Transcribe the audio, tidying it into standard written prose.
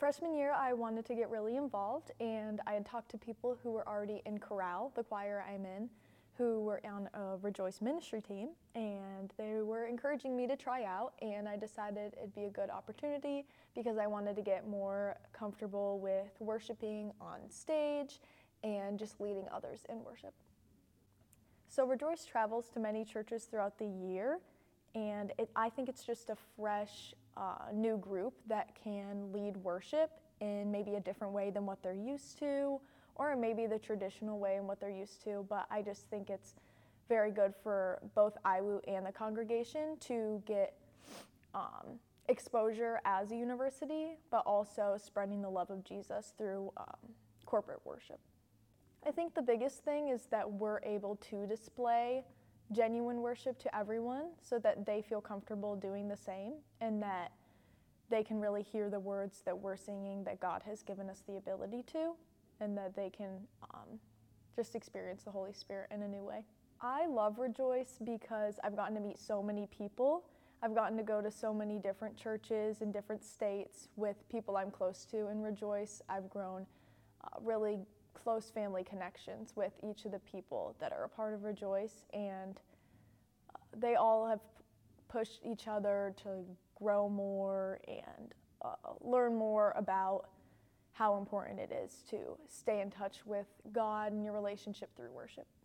Freshman year, I wanted to get really involved, and I had talked to people who were already in chorale, the choir I'm in, who were on a Rejoice ministry team, and they were encouraging me to try out, and I decided it'd be a good opportunity because I wanted to get more comfortable with worshiping on stage and just leading others in worship. So Rejoice travels to many churches throughout the year, and I think it's just a fresh, new group that can lead worship in maybe a different way than what they're used to, or maybe the traditional way and what they're used to. But I just think it's very good for both IWU and the congregation to get exposure as a university, but also spreading the love of Jesus through corporate worship. I think the biggest thing is that we're able to display genuine worship to everyone so that they feel comfortable doing the same, and that they can really hear the words that we're singing, that God has given us the ability to, and that they can just experience the Holy Spirit in a new way. I love Rejoice because I've gotten to meet so many people. I've gotten to go to so many different churches in different states with people I'm close to in Rejoice. I've grown really close family connections with each of the people that are a part of Rejoice, and they all have pushed each other to grow more and learn more about how important it is to stay in touch with God and your relationship through worship.